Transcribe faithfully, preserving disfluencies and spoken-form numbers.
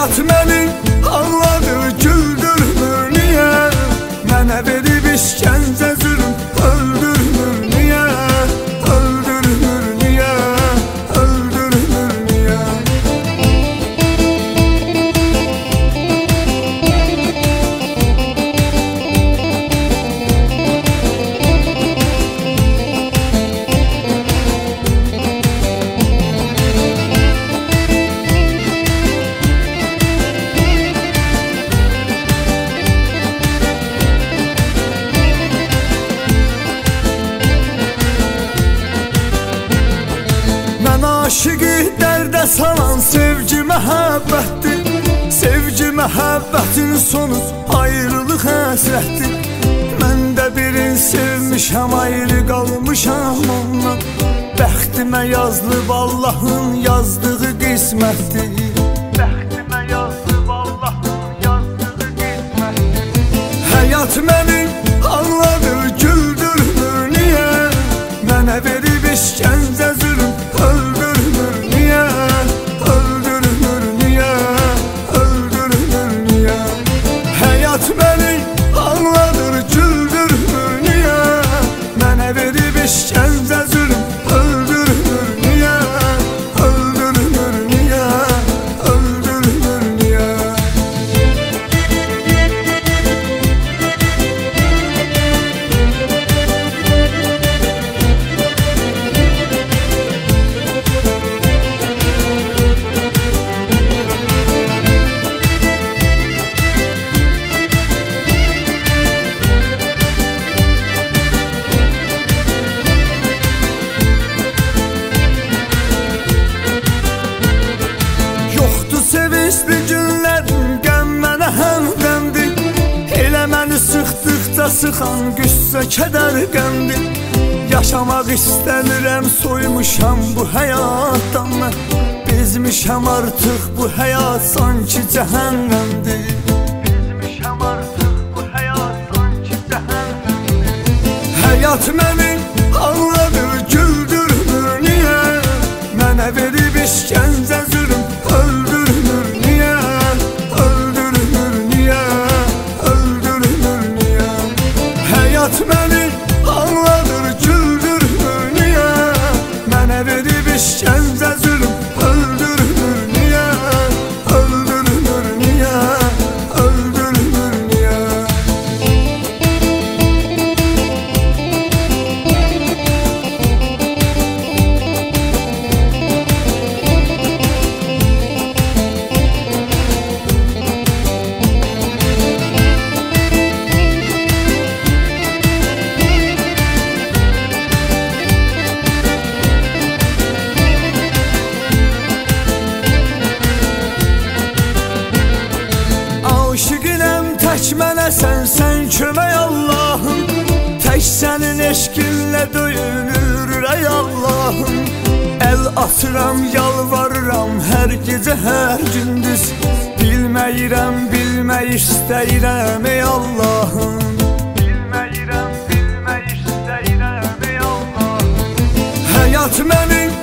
Həyat məni ağladır, güldürmür niyə? Mənə verib işgəncə zülm öldürmür niyə? Öldürmür niyə? Öldürmür niyə? Aşıqı dərdə salan sevgi məhəbbətdir. Sevgi məhəbbətin sonu ayrılıq həsrətdir. Mən də birini sevmişəm, ayrı qalmışam ondan. Bəxtimə yazılıb Allahın yazdığı qismətdir. Bəxtimə yazılıb Allahın yazdığı qismətdir. Həyat məni ağladır, güldürmür niyə? Mənə verib işgəncə zülm öldürmür niyə? Öldürmür niyə? Öldürmür niyə? Həyat məni ağladır, güldürmür niyə? Mənə verib işgəncə zülm öldürmür niyə? Öldürmür niyə? Öldürmür niyə? Sevinçli günlərin qəm mənə həmdəmdir. Elə məni sıxdıqca sıxan qüssə kədər qəmdir. Yaşamaq istəmirəm, soymuşam bu həyatdan mən. Bezmişəm artıq bu həyat sanki cəhənnəmdir. Bezmişəm artıq bu həyat sanki cəhənnəmdir. Həyat məni ağladır, güldürmür niyə? Mənə verib işgəncə zülm öldürmür niyə? Öldürmür niyə? Öldürmür niyə? Həyat məni ağladır, güldürmür niyə? Mənə verib işgəncə zülm öldürmür niyə? Öldürmür niyə? Öldürmür niyə? Aşıqinəm tək mənə sən, sən kömək Allahım. Tək sənin eşqinlə döyünür ey Allahım. Əl atıram, yalvarıram hər gecə, hər gündüz. Bilməyirəm, bilmək istəyirəm ey Allahım. Bilməyirəm, bilmək istəyirəm ey Allahım. Həyat mənim